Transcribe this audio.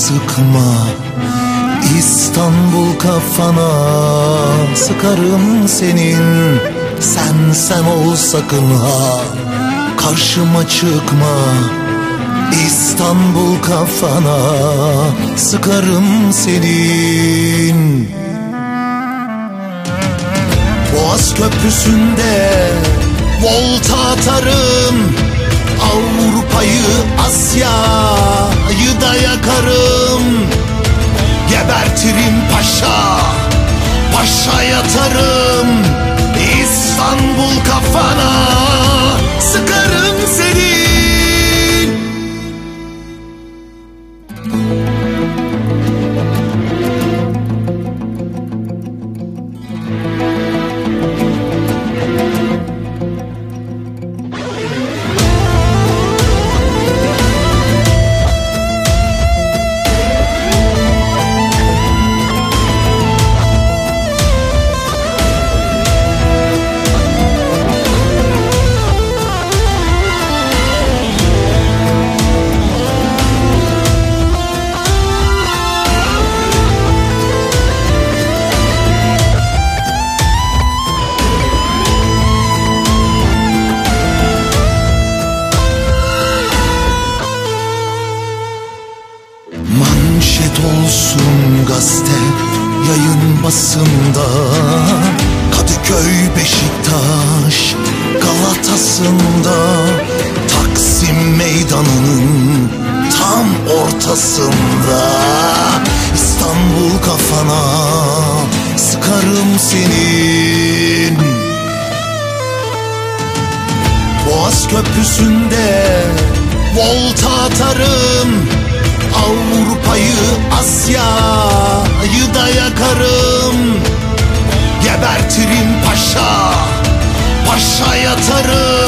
sıkma, İstanbul kafana sıkarım senin. Sen ol sakın ha, karşıma çıkma, İstanbul kafana sıkarım senin. Boğaz Köprüsü'nde volta atarım, Avrupa'yı, Asya'yı da yakarım. Gebertirim paşa, paşa yatarım, İstanbul kafana sıkarım senin. Manşet olsun gazete, yayın basında, Kadıköy, Beşiktaş, Galatası'nda, Taksim meydanının tam ortasında, İstanbul kafana sıkarım senin. Boğaz Köprüsü'nde volta atarım, Avrupa'yı, Asya'yı da yakarım. Gebertirim paşa, paşa yatarım,